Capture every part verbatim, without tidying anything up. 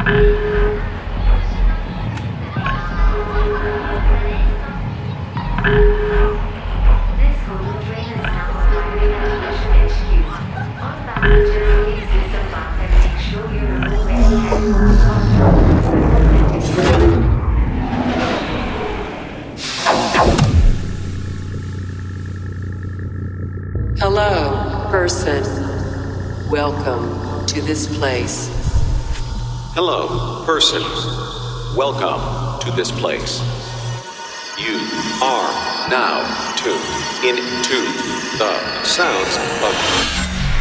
Hello, person. Welcome to this place. Hello, person. Welcome to this place. You are now tuned into the sounds of...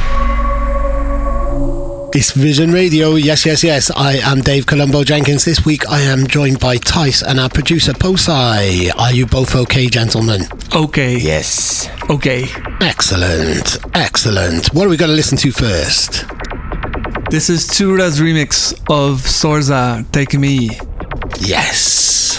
It's Vision Radio, yes, yes, yes. I am Dave Colombo Jenkins. This week I am joined by Tice and our producer Posai. Are you both okay, gentlemen? Okay. Yes. Okay. Excellent, excellent. What are we going to listen to first? This is Tsura's remix of Sorza, Take Me. Yes.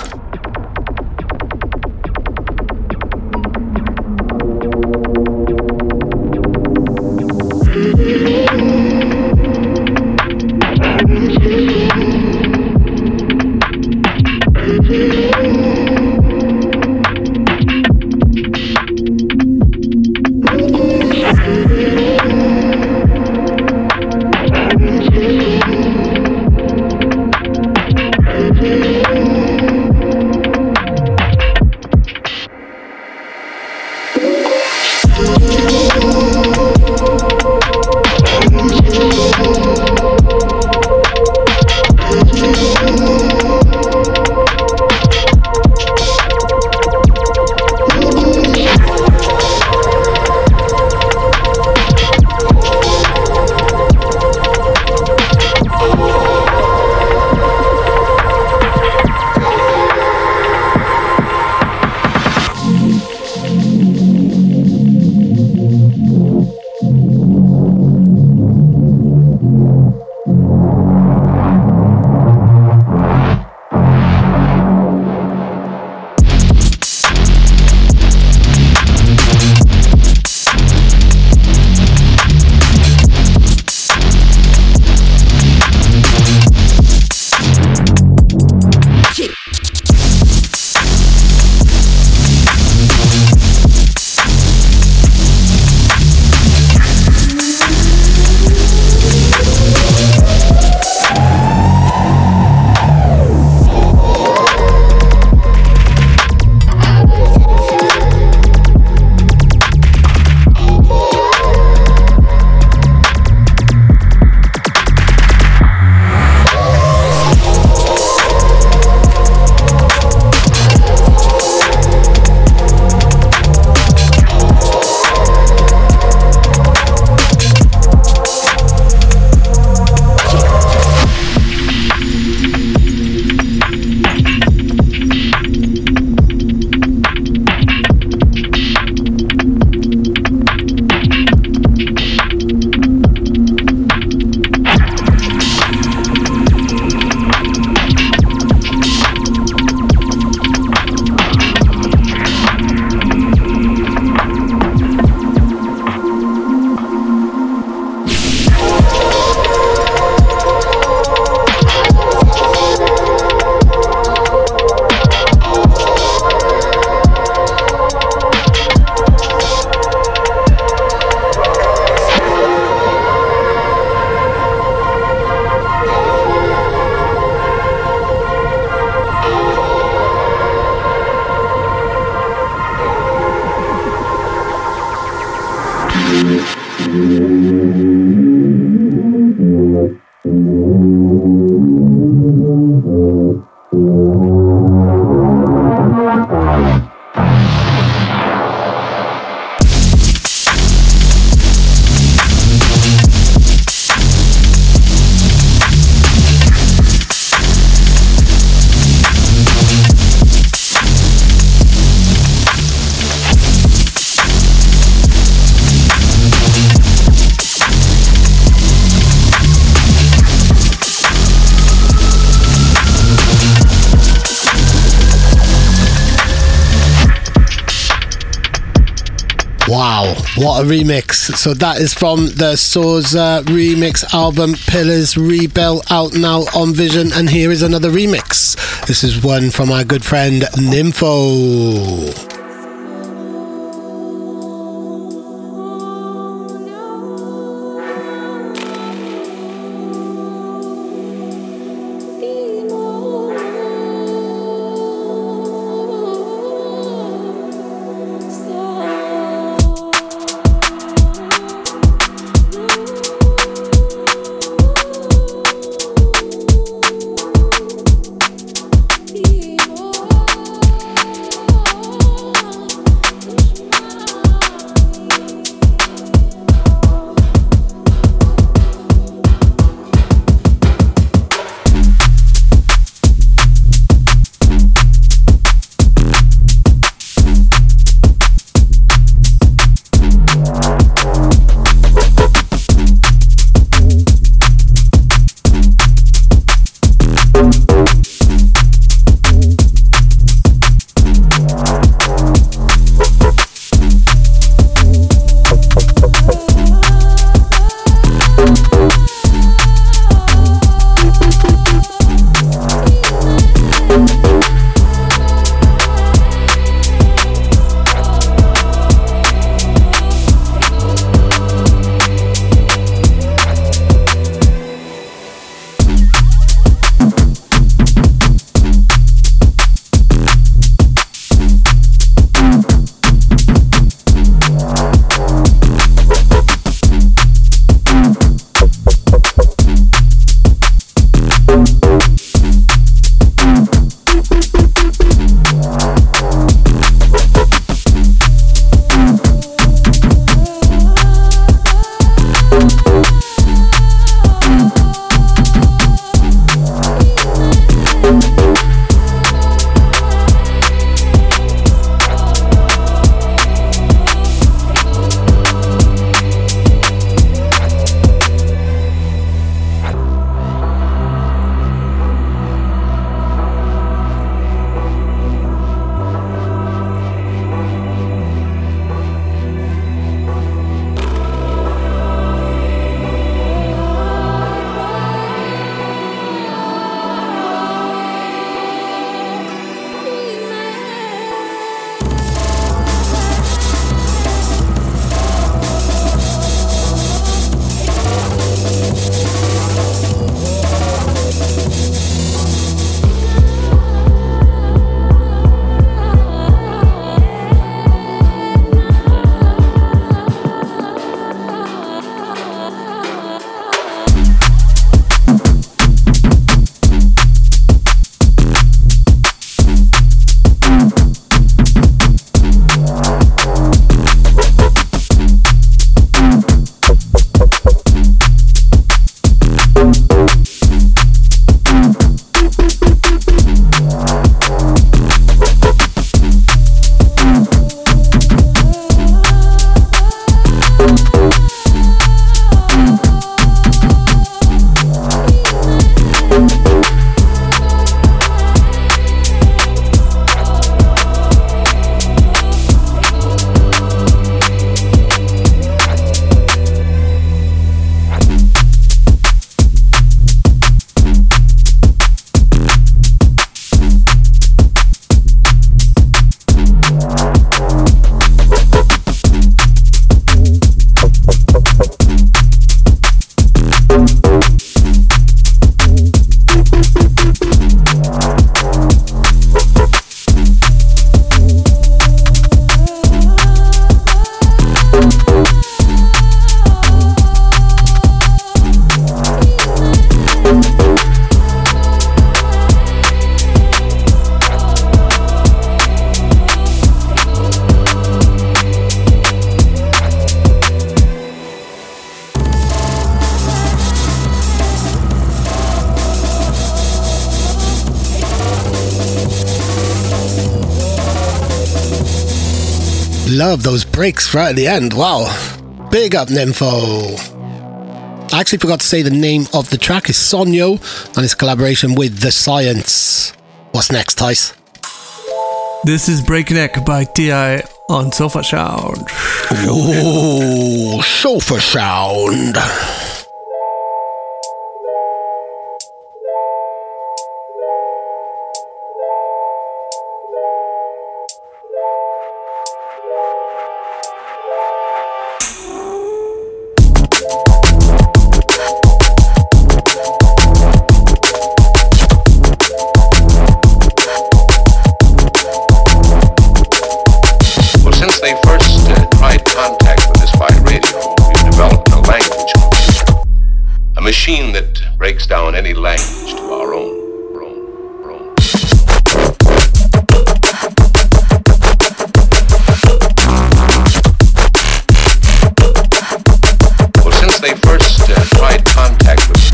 Wow, what a remix. So that is from the Sorza remix album Pillars Rebuilt, out now on Vision, and here is another remix. This is one from our good friend Nympho. Love those breaks right at the end. Wow. Big up, Nympho. I actually forgot to say the name of the track is Sonyo, and it's a collaboration with The Science. What's next, Tice? This is Breakneck by T I on Sofa Sound. Ooh, Sofa Sound. Machine that breaks down any language to our own. Well, since they first uh, tried contact with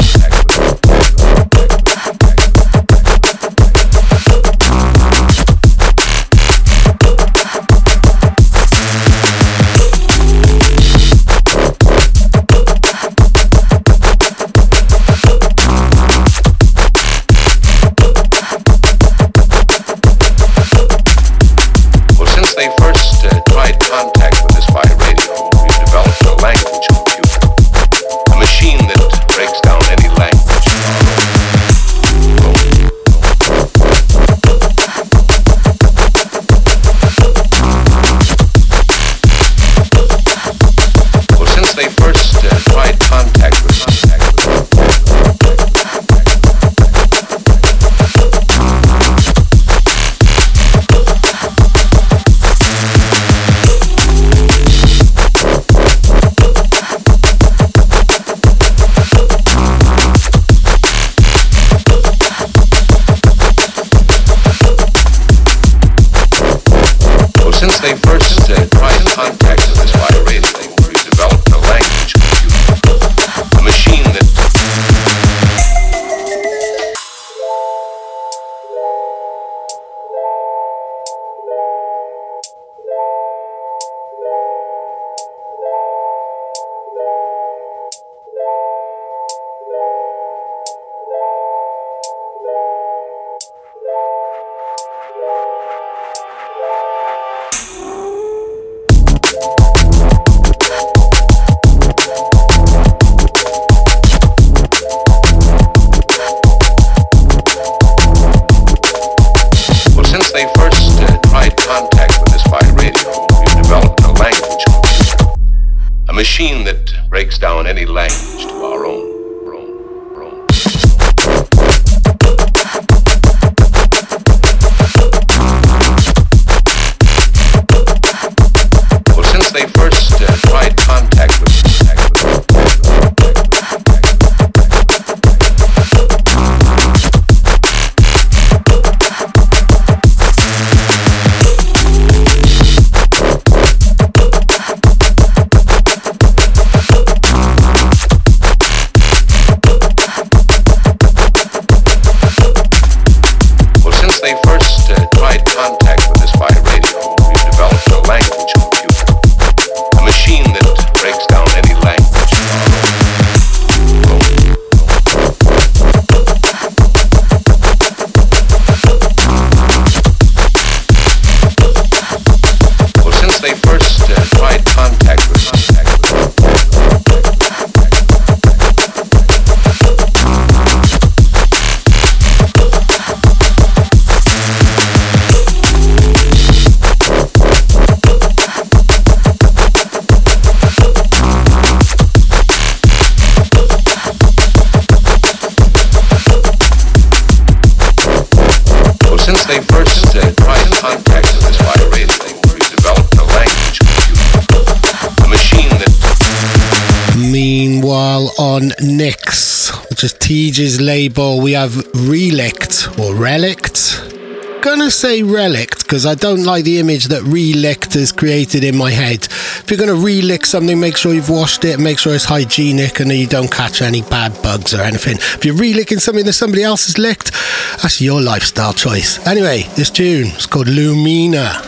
machine that breaks down any language to our own. Well, since they first uh, tried contact with on Nix, which is Teej's label, we have Relict or Relict. Gonna say Relict because I don't like the image that Relict has created in my head. If you're gonna relict something, make sure you've washed it, make sure it's hygienic and you don't catch any bad bugs or anything. If you're relicking something that somebody else has licked, that's your lifestyle choice. Anyway, this tune is called Lumina.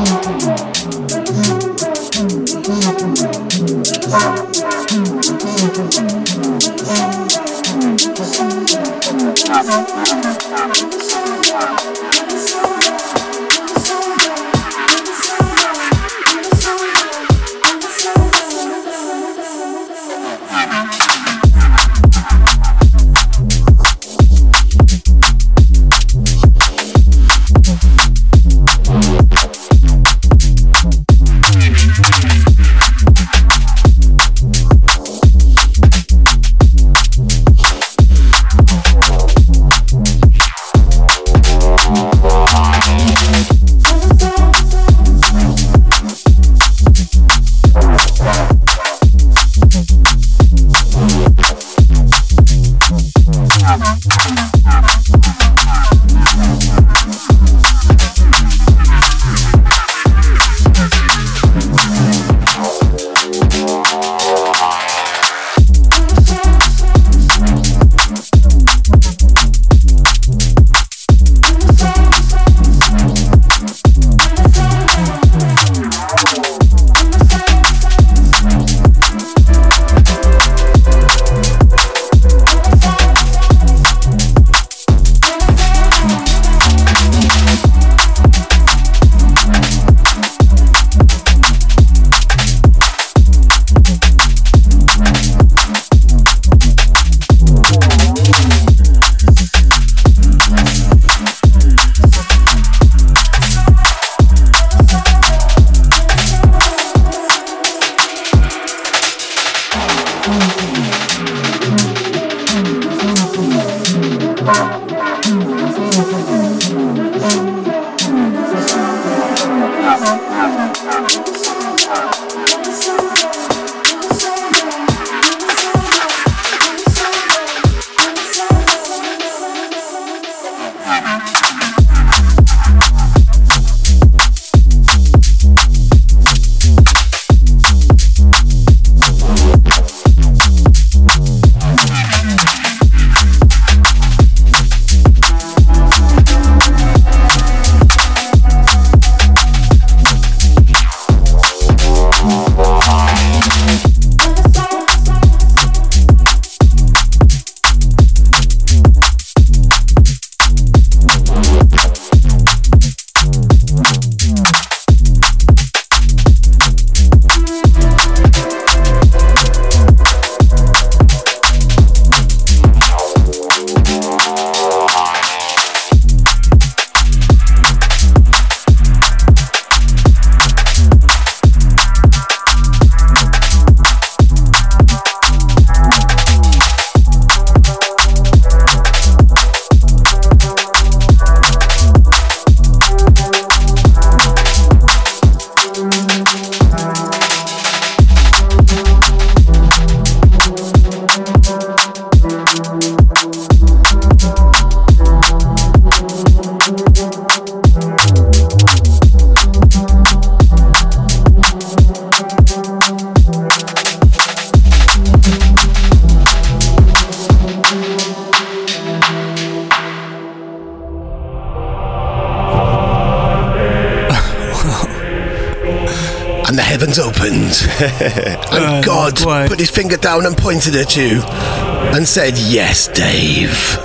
heavens opened, and uh, God why? put his finger down and pointed at you and said, "Yes, Dave."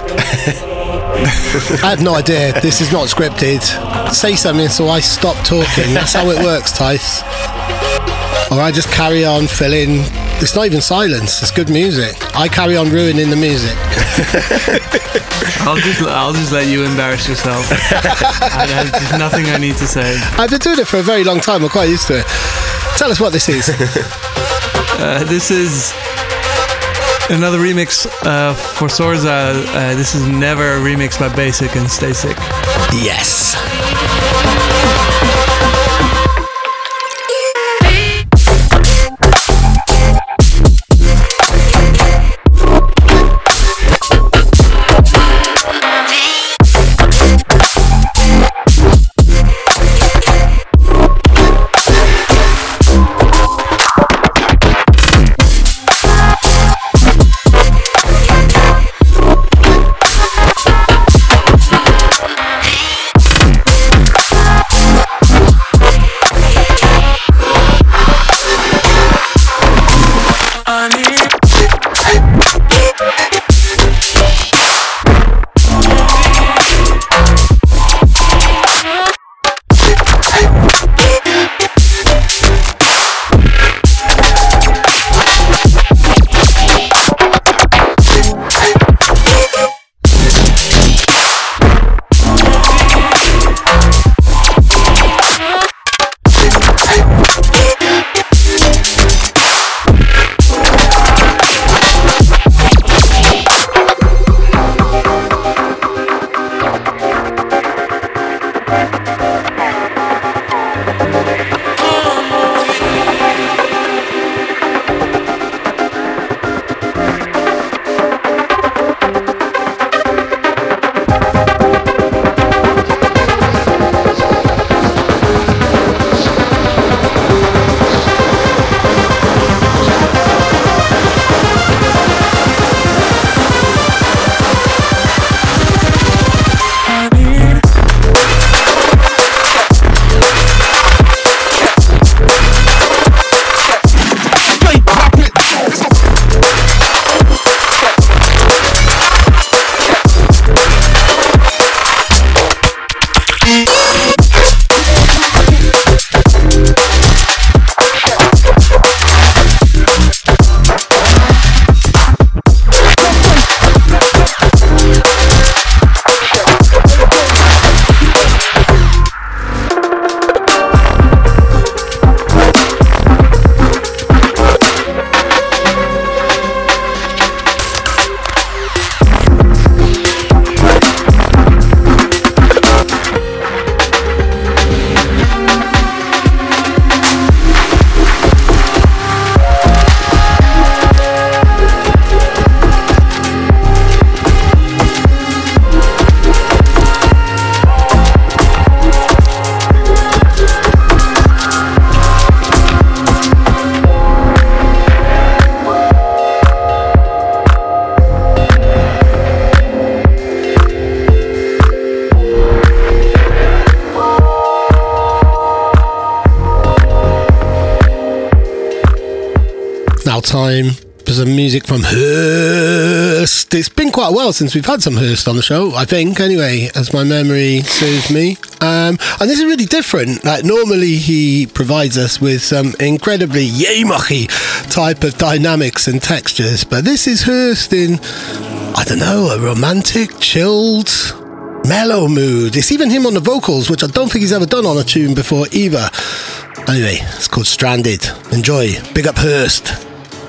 I have no idea. This is not scripted. Say something so I stop talking. That's how it works, Tice. Or I just carry on filling. It's not even silence. It's good music. I carry on ruining the music. I'll just I'll just let you embarrass yourself. I, there's nothing I need to say. I've been doing it for a very long time. I'm quite used to it. Tell us what this is. uh, this is another remix uh, for Sorza. Uh, this is Never, a remix by Basic and Stay Sick. Yes. now time for some music from Hurst. It's been quite a while since we've had some Hurst on the show, I think, anyway, as my memory serves me. Um, and this is really different. Like, normally he provides us with some incredibly yay-mucky type of dynamics and textures, but this is Hurst in, I don't know, a romantic, chilled, mellow mood. It's even him on the vocals, which I don't think he's ever done on a tune before either. Anyway, it's called Stranded. Enjoy. Big up Hurst.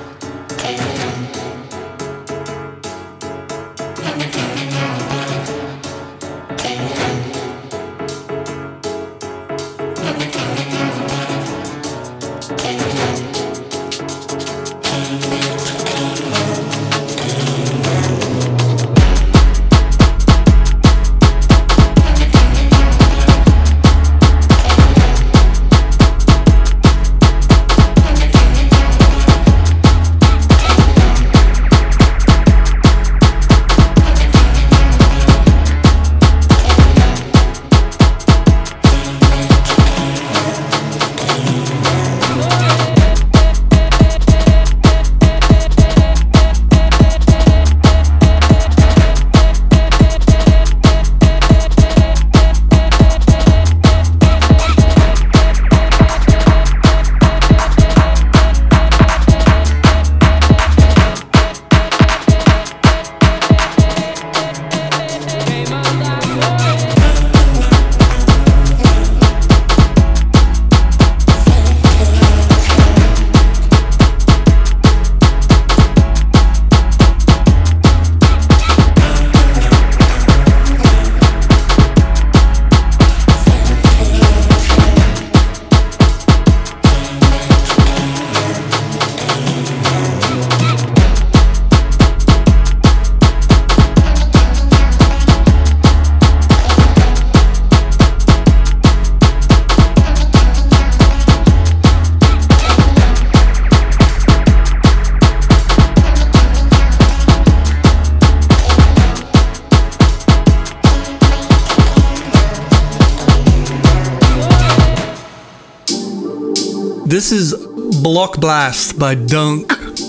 This is Block Blast by Dunk.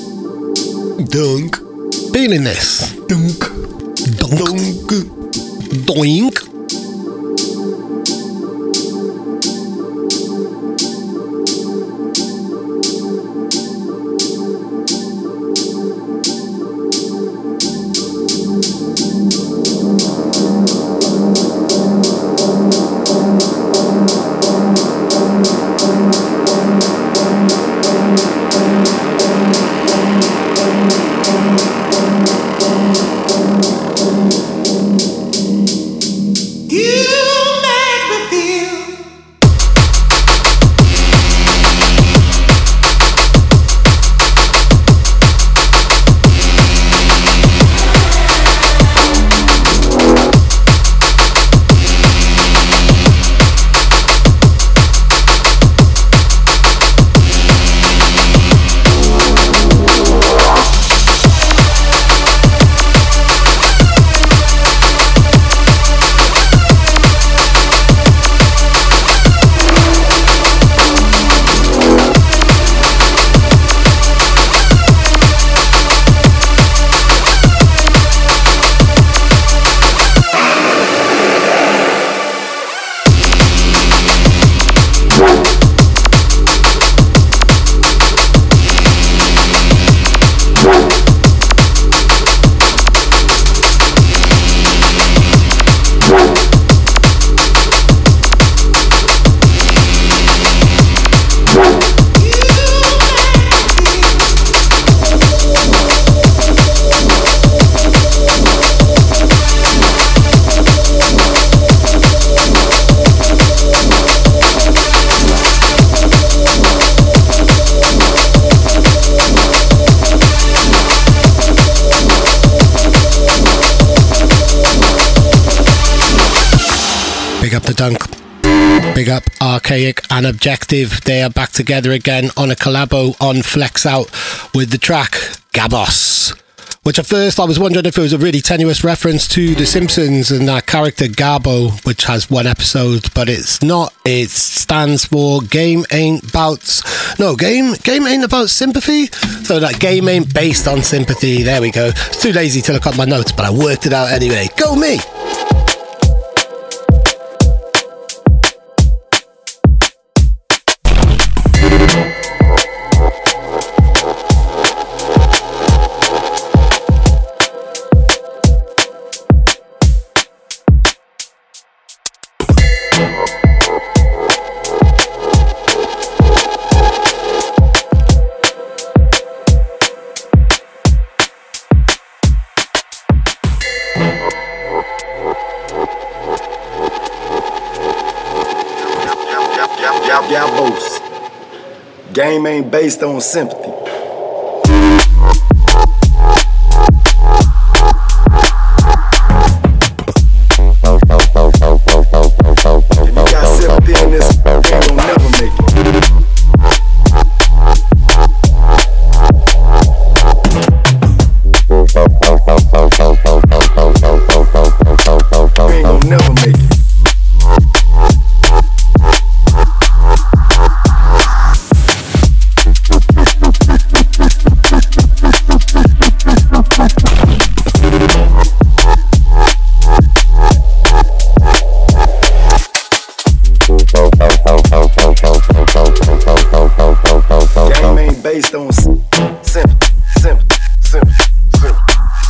Dunk. Feeling this. Dunk. Dunk. Doink. Dunk. Big up Archaic and Objective. They are back together again on a collabo on Flex Out with the track Gabos. which at first I was wondering if it was a really tenuous reference to The Simpsons and that character Gabbo, which has one episode, but it's not. It stands for Game Ain't About... No, Game Game Ain't About Sympathy? So that game ain't based on sympathy. There we go. It's too lazy to look up my notes, but I worked it out anyway. Go me! Game ain't based on sympathy. If you got sympathy in this, you ain't gonna never make it. You ain't gonna never make it. Based on sympathy, sympathy, sympathy, sympathy,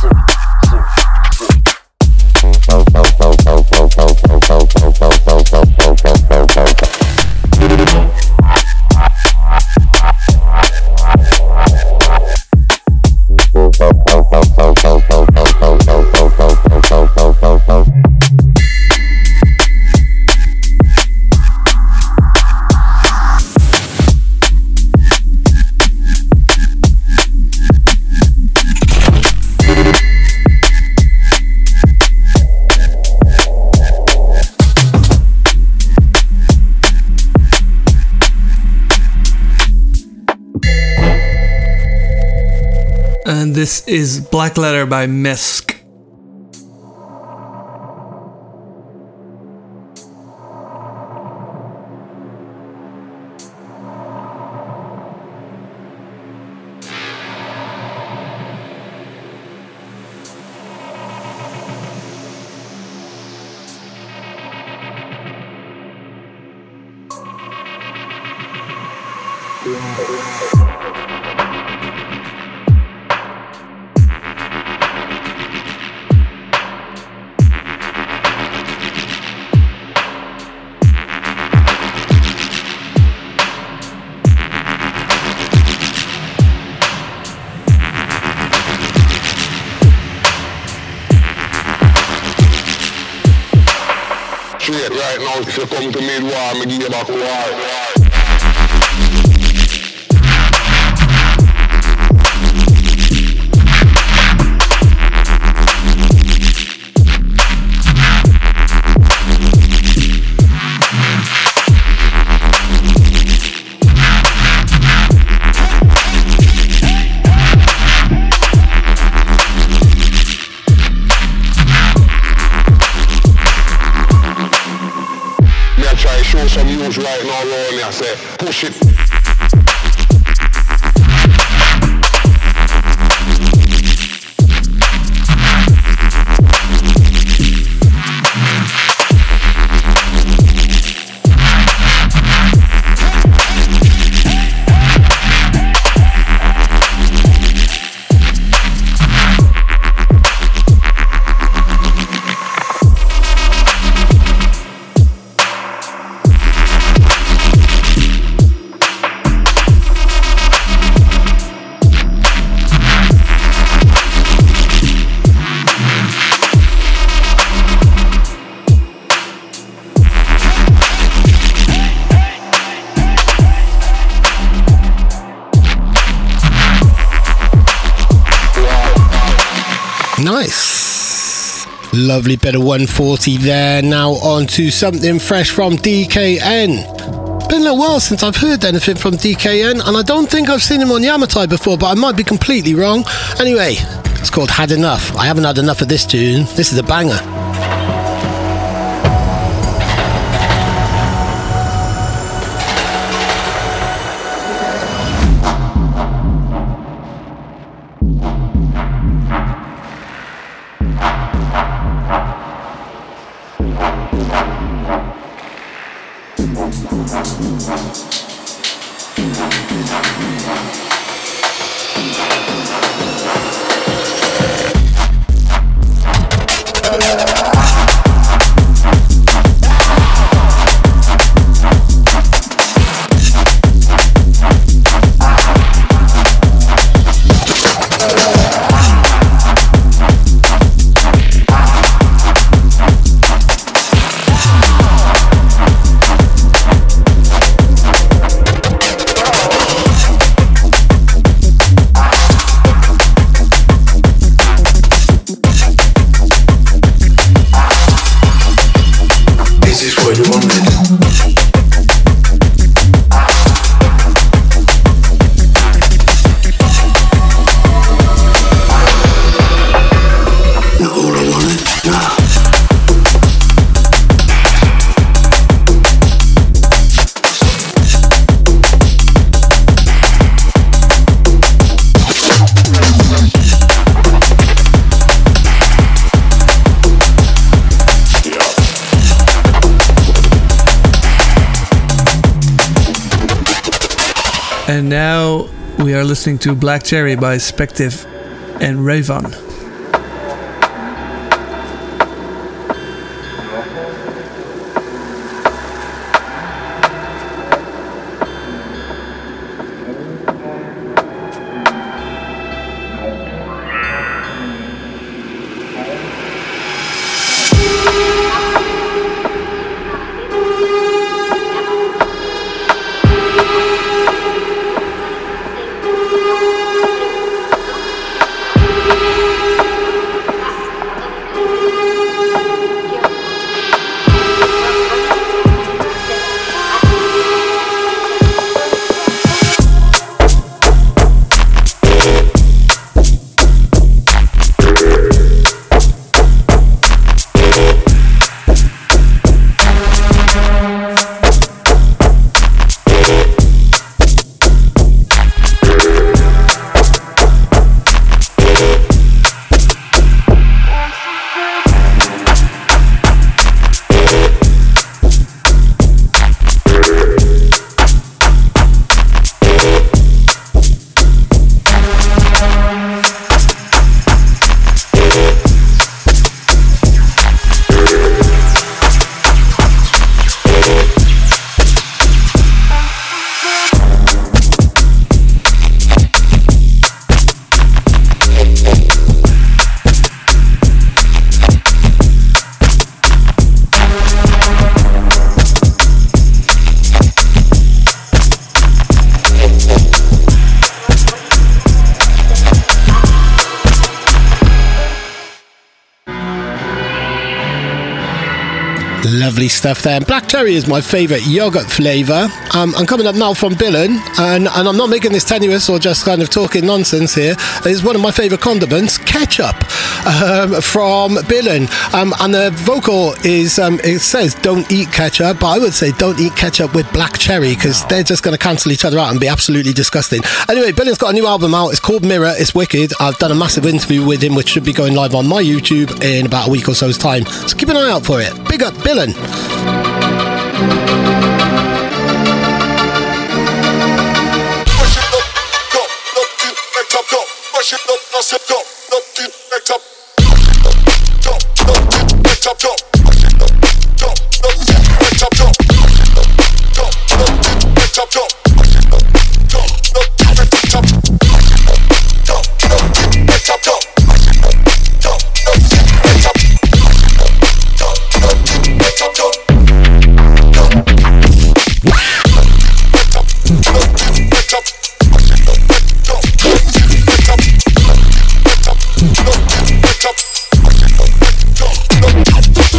And this is Black Letter by Misk. Right now, if you come to me, war, me give you back war. Some use right now around me, I say, push it. Nice. Lovely bit of one forty there. Now on to something fresh from D K N. Been a little while since I've heard anything from D K N, and I don't think I've seen him on Yamatai before, but I might be completely wrong. Anyway, It's called Had Enough. I haven't had enough of this tune. This is a banger. And now we are listening to Black Cherry by Spective and Rayvon. Lovely stuff there. Black cherry is my favourite yoghurt flavour. Um, I'm coming up now from Billon, and, and I'm not making this tenuous or just kind of talking nonsense here. It's one of my favourite condiments, ketchup, um, from Billon. Um, and the vocal is, um, it says don't eat ketchup, but I would say don't eat ketchup with black cherry, because they're just going to cancel each other out and be absolutely disgusting. Anyway, Billon's got a new album out. It's called Mirror. It's wicked. I've done a massive interview with him, which should be going live on my YouTube in about a week or so's time. So keep an eye out for it. Big up, Billon. Push it up, go, up to next up, go. Push it up, now sit, go, up to next up. Go, up to next up, go. Push it up, go, up to next up, go. Go, up to next up, go. Push it up, go, up to next up. Go, up to next up, go. Push it up, go, up to next up. Go, up to next up, go. Go,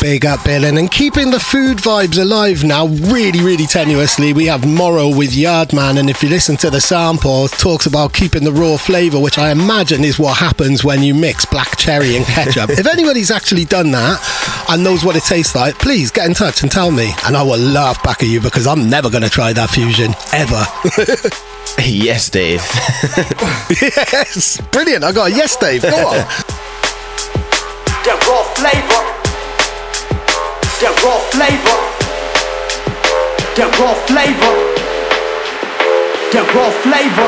Big up, Billin. And keeping the food vibes alive now, really, really tenuously, we have Morrow with Yardman. And if you listen to the sample, it talks about keeping the raw flavour, which I imagine is what happens when you mix black cherry and ketchup. If anybody's actually done that and knows what it tastes like, please get in touch and tell me. And I will laugh back at you because I'm never going to try that fusion, ever. Yes, Dave. Yes, brilliant. I got a yes, Dave. Go on. That raw flavor. That raw flavor. That raw flavor. That raw flavor.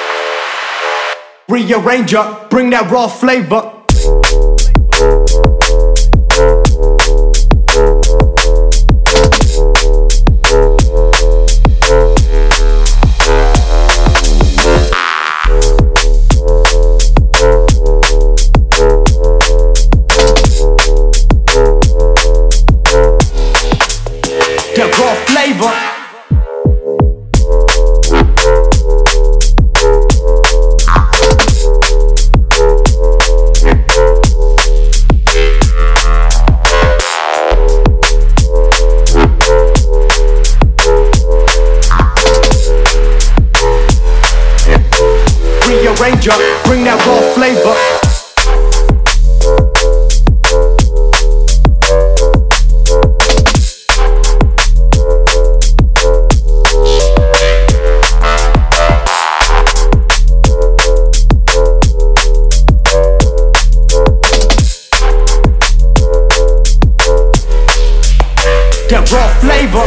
Rearranger, bring that raw flavor. Bring that raw flavor. That raw flavor.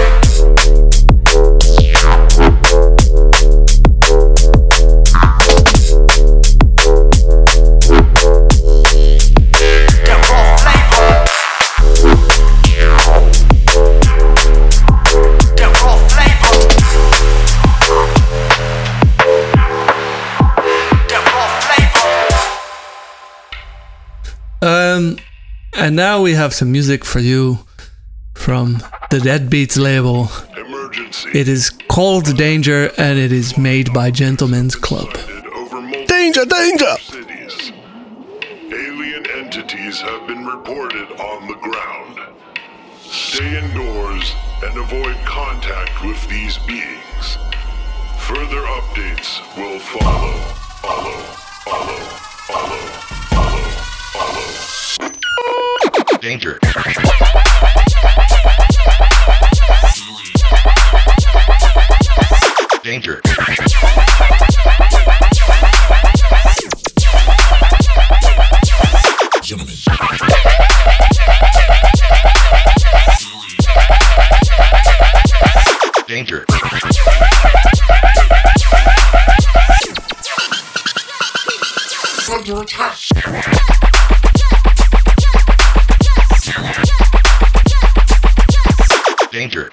Um, and now we have some music for you from the Deadbeats label. Emergency. It is called Danger, and it is made by Gentleman's Club. Danger, danger! Cities. Alien entities have been reported on the ground. Stay indoors and avoid contact with these beings. Further updates will follow. Follow, follow, follow, follow, follow. Danger. Danger. Gentlemen. Danger. Under attack. Danger.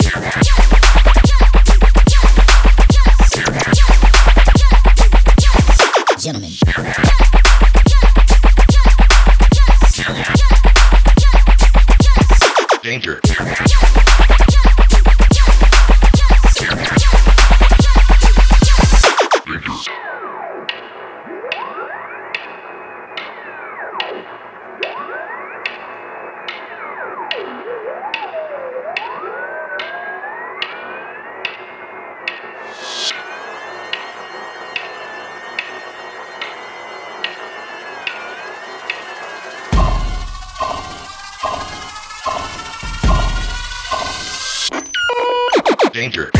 Gentlemen. Danger. Danger.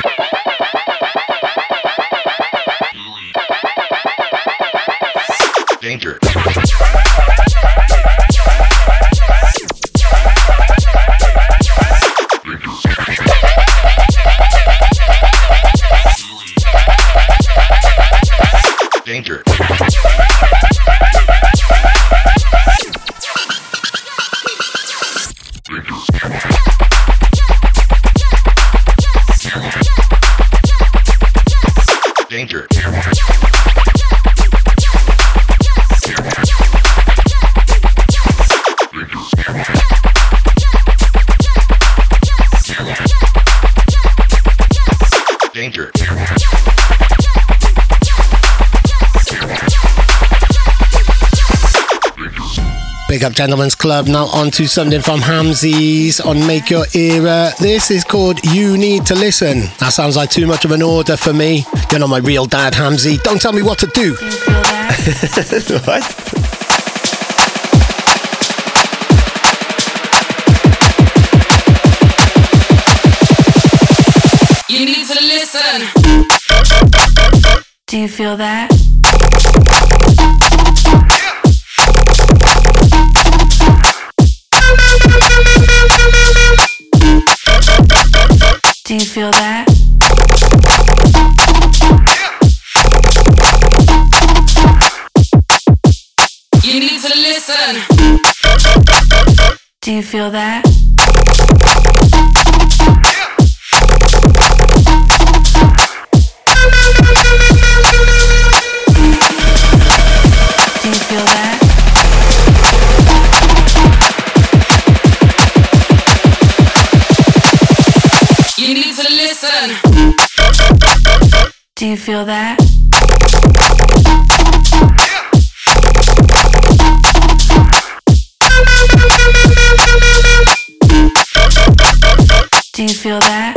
Danger. Danger. Danger. Danger. Big up Gentlemen's Club. Now on to something from Hamsies on Make Your Era. This is called You Need to Listen. That sounds like too much of an order for me. You're not my real dad, Hamsy. Don't tell me what to do. What? You need to listen. Do you feel that? Do you feel that? You need to listen. Do you feel that? Do you feel that? You need to listen. Do you feel that? Do you feel that?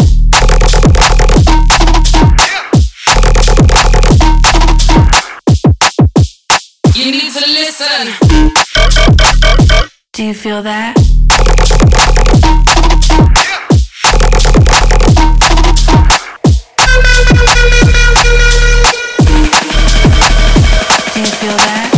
You need to listen. Do you feel that? Do you feel that?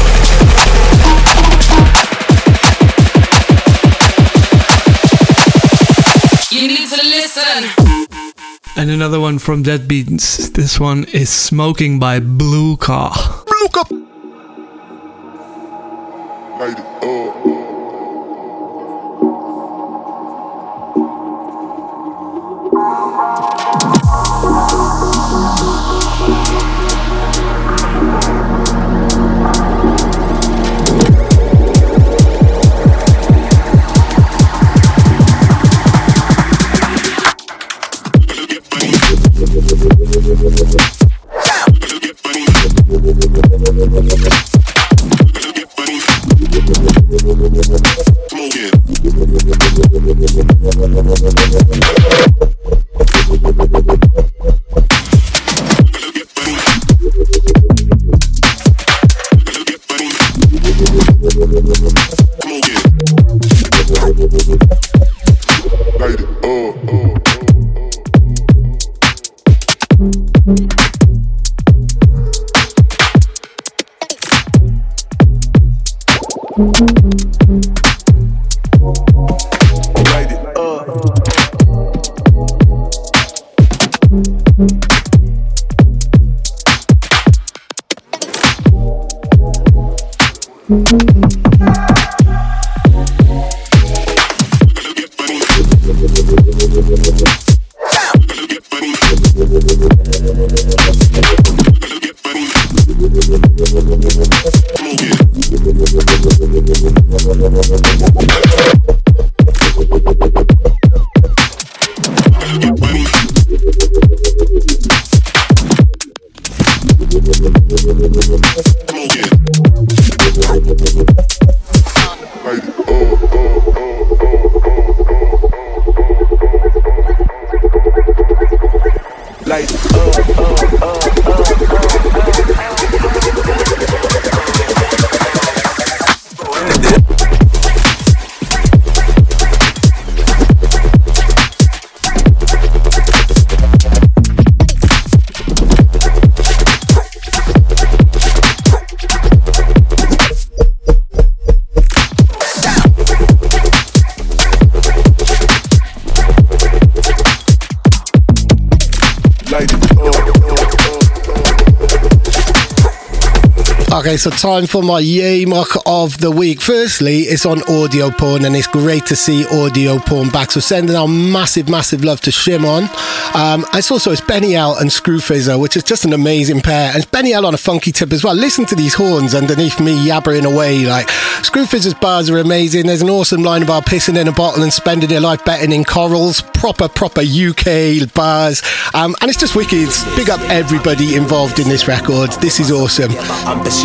You need to listen. And another one from Dead Beats. This one is Smoking by Blue Car. Blue Car. Light it up. Okay, so time for my yay muck of the week. Firstly, it's on Audio Porn, and it's great to see Audio Porn back. So sending out massive, massive love to Shimon. Um, it's also it's Benny L and Screwfizzer, which is just an amazing pair. And it's Benny L on a funky tip as well. Listen to these horns underneath me yabbering away. Like Screwfizzer's bars are amazing. There's an awesome line about pissing in a bottle and spending your life betting in corals. Proper, proper U K bars. Um, and it's just wicked. Big up everybody involved in this record. This is awesome.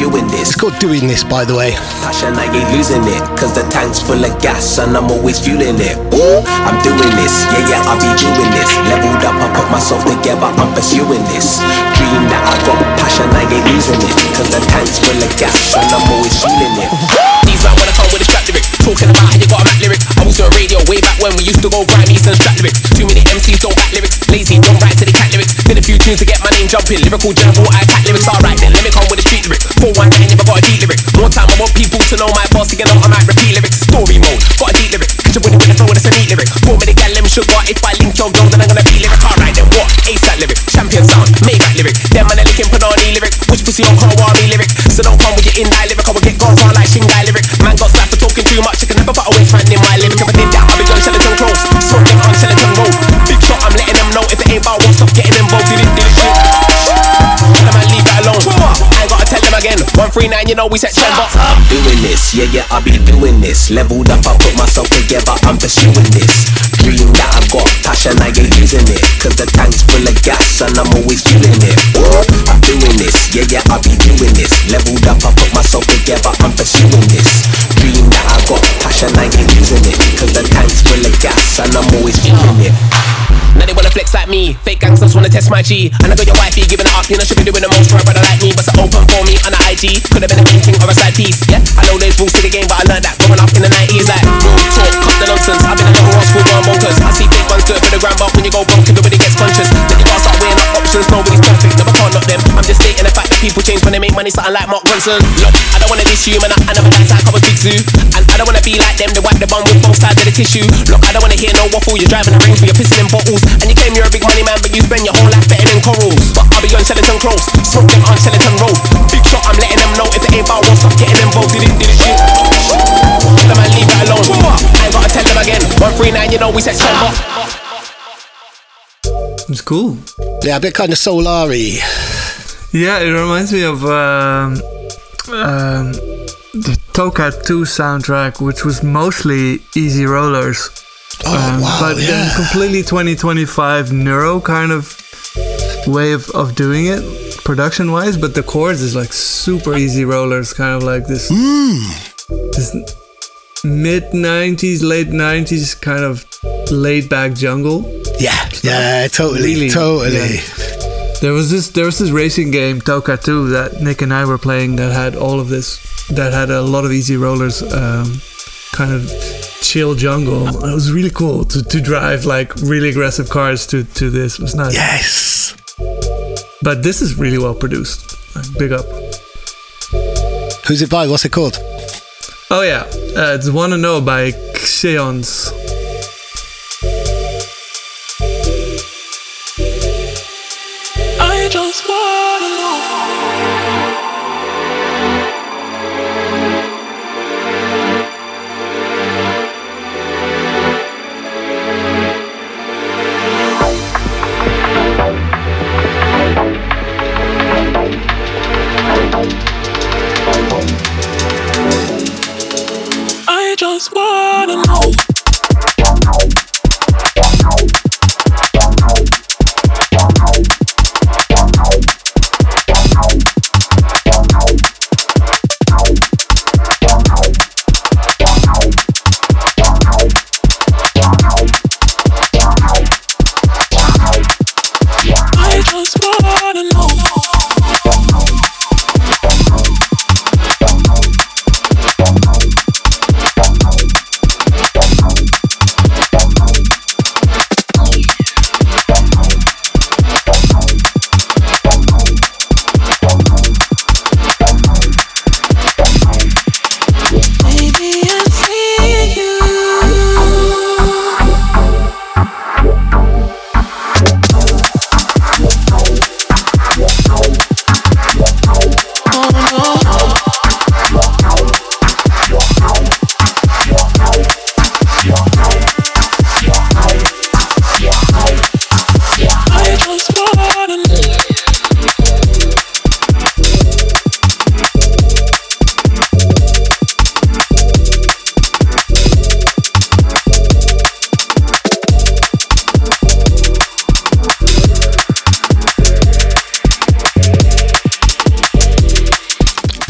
pursuing this. It's called Doing This, by the way. Passion, I ain't losing it, cause the tank's full of gas and I'm always fueling it. Ooh, I'm doing this, yeah, yeah, I'll be doing this. Leveled up, I put myself together, I'm pursuing this. Dream that I got, passion, I ain't losing it, cause the tank's full of gas and I'm always fueling it. These man wanna come with a strap lyric, talking about how you got a Mac lyric. I was on radio way back when we used to go grime Eastern strap lyrics. Too many M Cs don't back lyrics, lazy, don't write to the cat lyrics. Did a few tunes to get my name jumping, lyrical general, I attack lyrics. Alright then, let me come with a street lyric. four one nine, never got a deep lyric. More time, I want people to know my boss, again, I might repeat lyrics. Story mode, got a deep lyric. Catch up with it with the flow, it's a neat lyric. Pour me the gal, them sugar, if I link your girl, then I'm gonna be lyric. Alright then, what? ASAP lyric, champion sound, Maybach lyric. Them man, they looking Panani lyric. Which pussy on Kawari lyric. So don't come with your in-eye lyric, I will get gone like Shingai lyric. Man got slapped for talking too much, you can never put a waste man in my lyric. If I did that, I'll be on Sheleton Close, smoking on Sheleton Road. Big shot, I'm letting them know, if it ain't about won't stop getting involved. Did it, did it shit. Tell them I leave it alone, I ain't gotta tell them again. one three nine, you know we set chamber. I'm doing this, yeah, yeah, I'll be doing this. Leveled up, I put myself together, I'm pursuing this. Dream that I got, passion, I ain't losing it, cause the tank's full of gas and I'm always fueling it. Ooh, I'm doing this, yeah, yeah, I'll be doing this. Leveled up, I put myself together, I'm pursuing this. Dream that I got, passion, I ain't losing it, cause the tank's full of gas and I'm always fueling it. Now they wanna flex like me, fake gangsters wanna test my G. And I got your wifey giving it up, you know she be doing the most for a brother like me. But it's open for me on the I G, could've been a painting or a side piece. Yeah, I know there's rules to the game, but I learned that growing up in the nineties. Like, real talk, cut the nonsense, I've been a little raw school going bonkers. I see fake ones do it for the gram, but when you go broke, everybody gets conscious. Then you gotta start weighing up options, nobody's perfect, never can't knock them. I'm just stating the fact that people change when they make money, something like Mark Ronson. Look, I don't wanna diss you, man, I, I never like that cover big zoo. And I don't wanna be like them, they wipe the bum with both sides of the tissue. Look, I don't wanna hear no waffle, you're driving a range for your pissing in bottles. And you claim you're a big money man, but you spend your whole life better than corals. But I'll be on Sheleton Close, smoking on Sheleton Road. Big shot, I'm letting them know, if it ain't about won't stop getting involved. Did it, did it shit. Tell them I leave it alone, I ain't gotta tell them again. one three nine, you know we set chamber. It's cool. Yeah, a bit kind of Solari. Yeah, it reminds me of um, um, the Tokat two soundtrack, which was mostly Easy Rollers. Oh, um, wow, but yeah. then completely twenty twenty-five Neuro kind of way of, of doing it, production wise. But the chords is like super Easy Rollers, kind of like this, mm. this mid nineties, late nineties kind of laid back jungle. Yeah, yeah, totally, really, totally. Yeah. There was this, there was this racing game Toka two that Nick and I were playing that had all of this, that had a lot of Easy Rollers, um, kind of chill jungle. It was really cool to, to drive like really aggressive cars to, to this. It was nice. Yes. But this is really well produced. Like, big up. Who's it by? What's it called? Oh yeah, uh, it's Wanna Know by Xeons. I just wanna know. I just wanna know.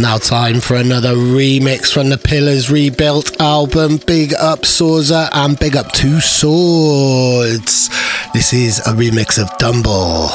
Now time for another remix from the Pillars Rebuilt album. Big up Sorza and big up Two Swords. This is a remix of Dumble.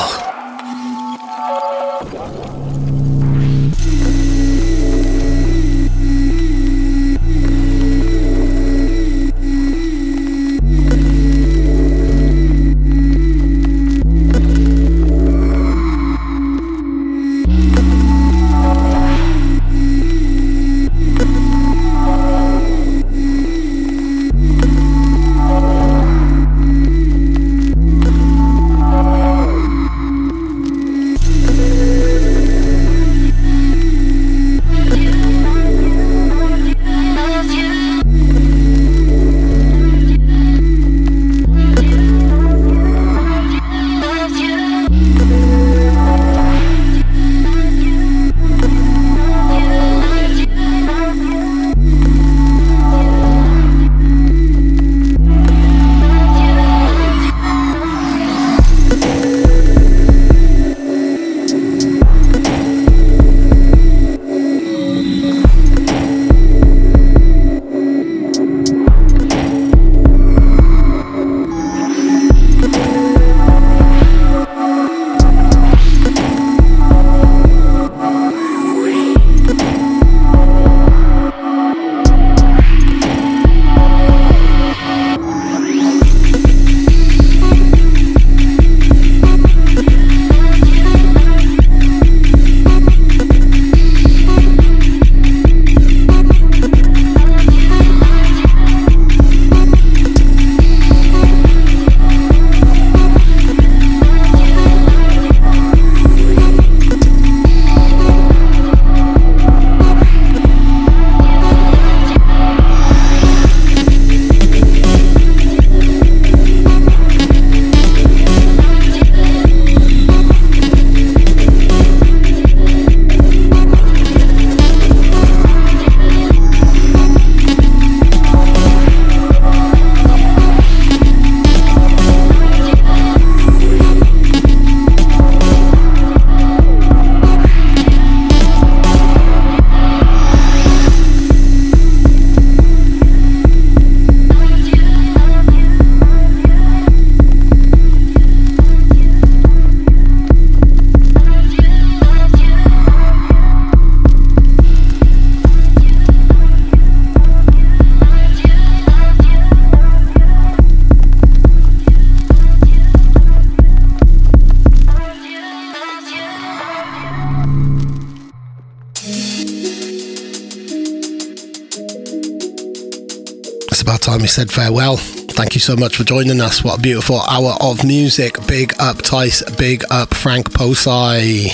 Time we said farewell. Thank you so much for joining us. What a beautiful hour of music. Big up Tice, big up Frank Posey.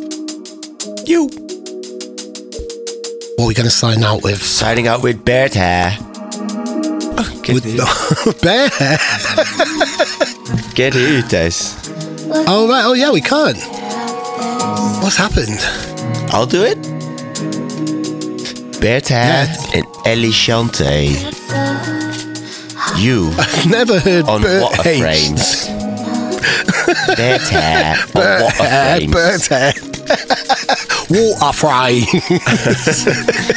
You. What are we going to sign out with? Signing out with Bear Hair. Oh, with, Bear Hair? Get it, Tice. Oh, right. Oh, yeah, we can't. What's happened? I'll do it. Bear Hair yeah. and Ellie Shante. You I've never heard on Bert Water H. Frames. Bear Hair on Water Frames. Bert Hair. Water Frames.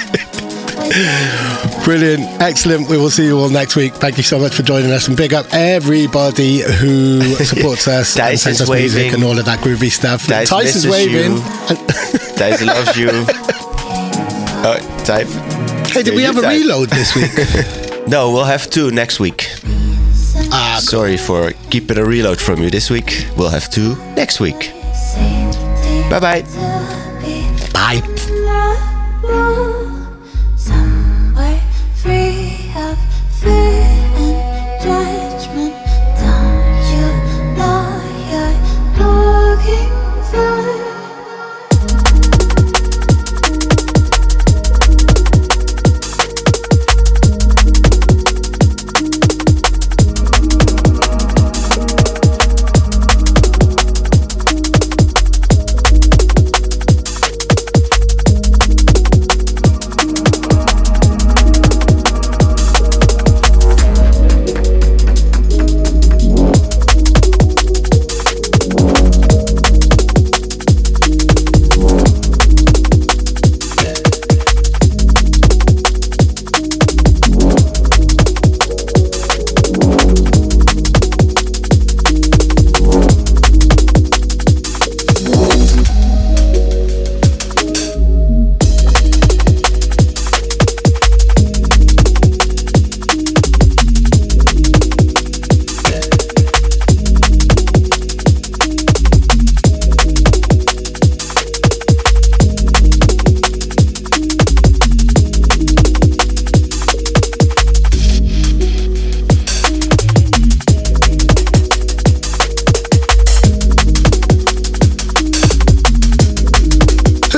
Brilliant, excellent. We will see you all next week. Thank you so much for joining us, and big up everybody who supports us and sends us waving. music and all of that groovy stuff. Dice Tice is waving. Dice loves you. Oh, type. Hey, did yeah, we have type. a reload this week? No, we'll have two next week. Ah, Sorry for keeping a reload from you this week. We'll have two next week. Bye-bye. Bye. Somewhere free of fear and judgment. Don't you know you're looking for?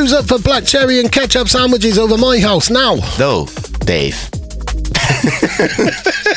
Who's up for black cherry and ketchup sandwiches over my house now? No, Dave.